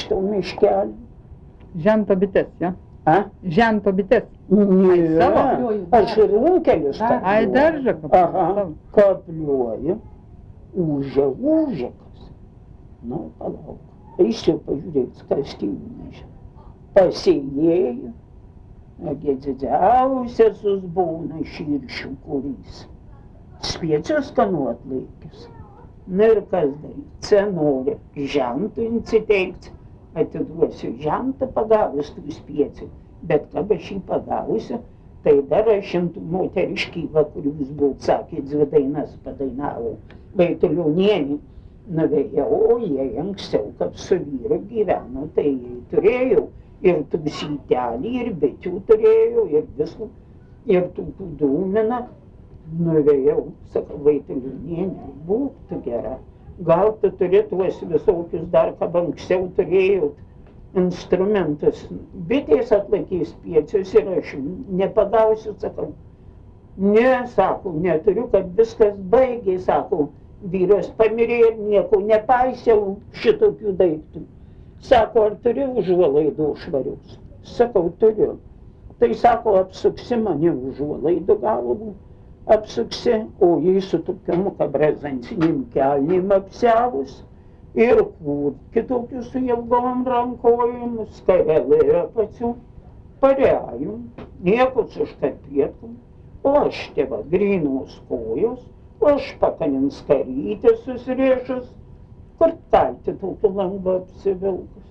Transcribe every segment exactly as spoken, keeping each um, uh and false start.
iš to miškelio. Žento bites, ja? A? Žento bites. Ne, savo? aš ir runkelius kapliuoju. Ai, daržą Aha, savo. kapliuoju. Užė, užėkas. Nu, palauk. Eisiu pažiūrėti, kas tyūnėžė. Pasėjėjų. Nagi didžiausias būna širšių kuris. Spiečius skanuot laikis. Na ir kas daryti? Cenolė žentui insiteikti. Atiduosiu žentą pagavus tų spiečių. Bet kad aš jį pagavusiu, tai dar aš šimtų moteriškyvą, kur jūs buvot sakė, dvi dainas padainavo. Vaitulionienį nuvėjau, o jie anksčiau, kaip su vyru gyveno, tai jie turėjau. Ir tų sytelį, ir bičių turėjau, ir viską. Ir tų dūmina. Nuvėjau, sakau, Vaitulionienė, būk tu gera. Gal tu turi tuos visokius dar, ką anksčiau turėjot instrumentus. Bitės atlaikys spiečius ir aš nepagausiu, sakau. Ne, sako, neturiu, kad viskas baigė, sako. Vyras pamirė ir nieko nepaisiau šitokių daiktų. Sako, ar turi užuolaidų švarius? Sakau, turiu. Tai sako, apsuksi mane užuolaidų galvų. Apsuksi, o jį su tokiam kabrazanciniam kelnim apsiavus ir kur kitokius su ilgom rankojim, skarelė apačių, pareajum, niekus užkarpėtum, o aš tėva grynos kojos, o aš pakanin skarytę susiriešus, kur talti tokį langą apsivilkus.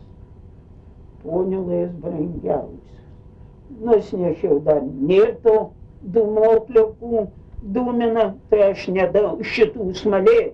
Ponelės brangiausias. Nusnešiau dar nėr to dūmokliukų, dūmina, tai aš nedau šitų smalė.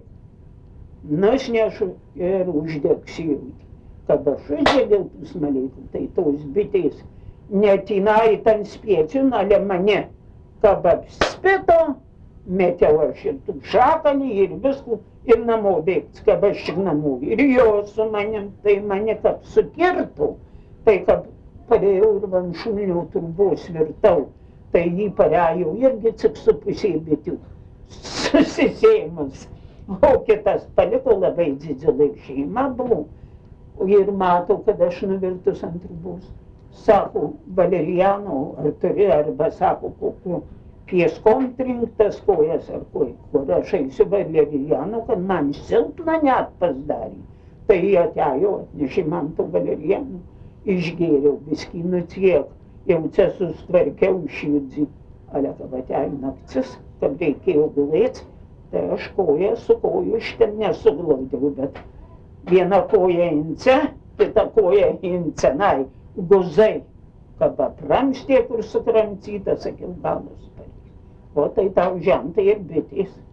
Nusnešu ir uždegsėjau. Kad aš uždegiau tų smalėkų, tai tos bitės netina į ten spiečių, nalė mane. Kad apspito, metėjau aš ir tų šakalį ir viskų, ir namo bėgti, kad aš ir namo. Ir jo su manim, tai mane kaip sukirtų, tai kad padėjau ir vanšūnių turbos virtau. Tai jį parejo irgi cik su pusė bitų susisėjimus. O kitas paliko labai didelį šeimą buvo. Ir mato, kad aš nuvirtus ant ribos. Sako, Valeriano, ar turi, arba sako, kokiu pieskom trinktas kojas ar ko. Kur aš eisiu Valeriano, kad man silpna net pasidarė. Tai jie atėjo, atnešė man to Valeriano. Išgėriau viskį nuciek. Jau čia sustvarkiau širdį, ale kad atėjo naktis, kad reikėjo gulėti, tai aš koją su koju iš ten nesuglaudžiau, bet viena koja ince, kita koja incenai, guzai, kad apramstė, kur sukramcyta, sakiau, galas parės. O tai tau žentai ir bitės.